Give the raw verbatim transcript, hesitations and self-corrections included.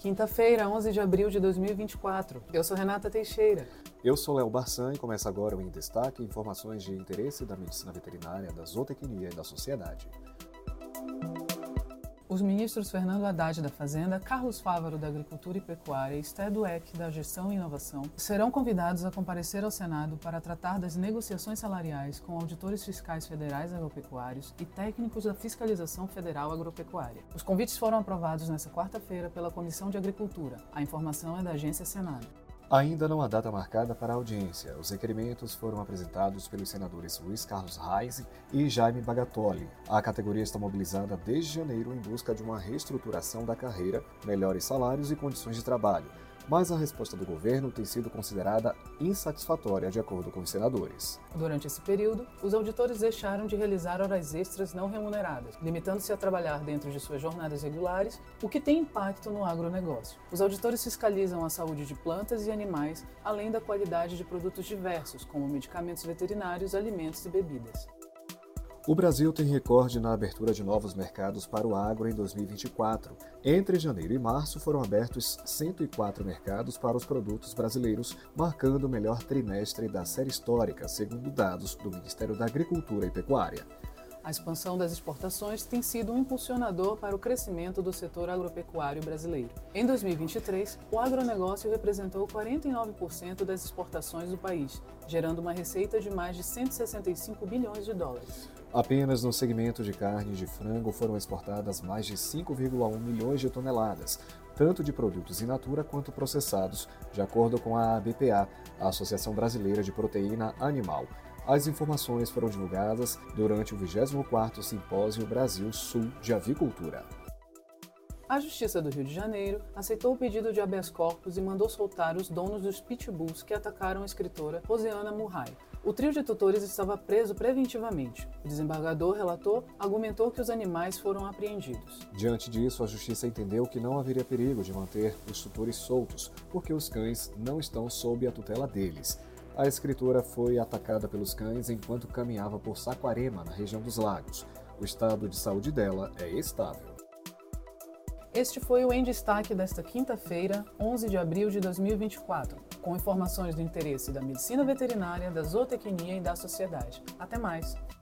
Quinta-feira, onze de abril de dois mil e vinte e quatro. Eu sou Renata Teixeira. Eu sou Léo Barçan e começa agora o Em Destaque, informações de interesse da medicina veterinária, da zootecnia e da sociedade. Os ministros Fernando Haddad da Fazenda, Carlos Fávaro da Agricultura e Pecuária e Esther Dweck da Gestão e Inovação serão convidados a comparecer ao Senado para tratar das negociações salariais com auditores fiscais federais agropecuários e técnicos da Fiscalização Federal Agropecuária. Os convites foram aprovados nesta quarta-feira pela Comissão de Agricultura. A informação é da Agência Senado. Ainda não há data marcada para a audiência. Os requerimentos foram apresentados pelos senadores Luiz Carlos Reis e Jaime Bagatoli. A categoria está mobilizada desde janeiro em busca de uma reestruturação da carreira, melhores salários e condições de trabalho. Mas a resposta do governo tem sido considerada insatisfatória, de acordo com os senadores. Durante esse período, os auditores deixaram de realizar horas extras não remuneradas, limitando-se a trabalhar dentro de suas jornadas regulares, o que tem impacto no agronegócio. Os auditores fiscalizam a saúde de plantas e animais, além da qualidade de produtos diversos, como medicamentos veterinários, alimentos e bebidas. O Brasil tem recorde na abertura de novos mercados para o agro em dois mil e vinte e quatro. Entre janeiro e março foram abertos cento e quatro mercados para os produtos brasileiros, marcando o melhor trimestre da série histórica, segundo dados do Ministério da Agricultura e Pecuária. A expansão das exportações tem sido um impulsionador para o crescimento do setor agropecuário brasileiro. Em dois mil e vinte e três, o agronegócio representou quarenta e nove por cento das exportações do país, gerando uma receita de mais de cento e sessenta e cinco bilhões de dólares. Apenas no segmento de carne de frango foram exportadas mais de cinco vírgula um milhões de toneladas, tanto de produtos in natura quanto processados, de acordo com a A B P A, a Associação Brasileira de Proteína Animal. As informações foram divulgadas durante o vigésimo quarto Simpósio Brasil-Sul de Avicultura. A Justiça do Rio de Janeiro aceitou o pedido de habeas corpus e mandou soltar os donos dos pitbulls que atacaram a escritora Rosiana Murray. O trio de tutores estava preso preventivamente. O desembargador relator argumentou que os animais foram apreendidos. Diante disso, a Justiça entendeu que não haveria perigo de manter os tutores soltos, porque os cães não estão sob a tutela deles. A escritora foi atacada pelos cães enquanto caminhava por Saquarema, na região dos Lagos. O estado de saúde dela é estável. Este foi o Em Destaque desta quinta-feira, onze de abril de dois mil e vinte e quatro, com informações do interesse da medicina veterinária, da zootecnia e da sociedade. Até mais!